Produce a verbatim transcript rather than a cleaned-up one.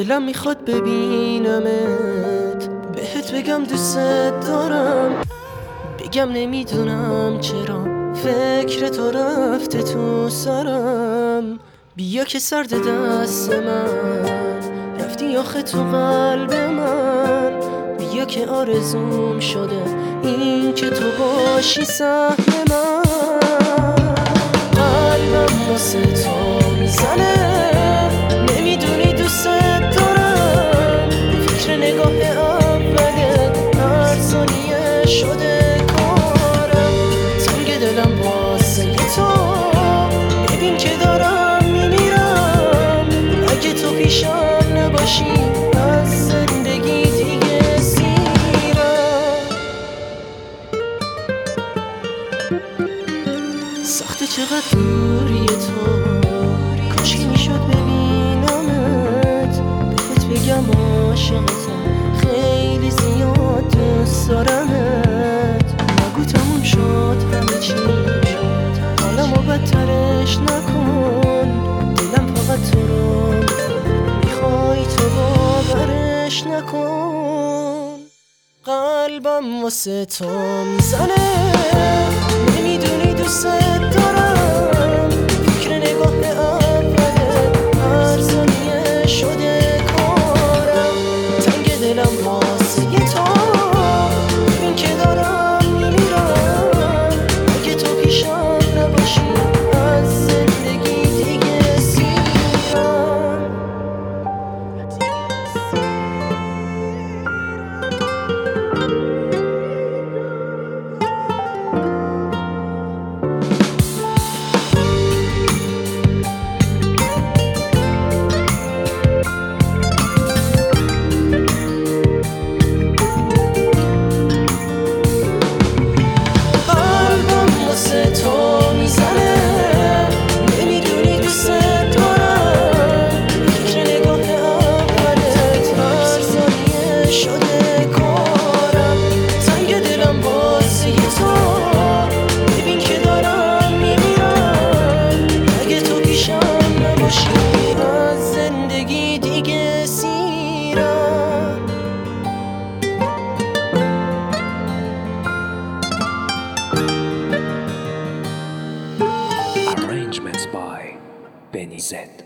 دلم میخواد ببینمت، بهت بگم دوست دارم، بگم نمیدونم چرا فکر تو رفته تو سرم. بیا که سرد دست من رفتی آخه تو قلب من، بیا که آرزوم شده این که تو باشی سهم من. قلبم واسه تو میزنه، نمیدونی دوست دارم، فکر نگاه اولت هر ثانیه شده کارم. تنگ دلم واسه تو، ببین که دارم میمیرم، اگه تو پیشم نباشی از زندگی دیگه سیرم. سخته چقدر دوری تو، کاش که میشد ببینمت، بهت بگم عاشقتم، خیلی زیاد دوست دارمت. نگو تموم شد همه چی، حالمو بدترش نکن، دلم فقط تو رو میخوای تو باورش نکن. قلبم واسه تو میزنه، نمیدونی دوست دارم، فکر نگاه اولت هر ثانیه شده کارم. تنگ دلم واسه تو، ببین که دارم میمیرم، اگه تو پیشم نباشی از زندگی دیگه سیرم. Arrangements by Benny Z.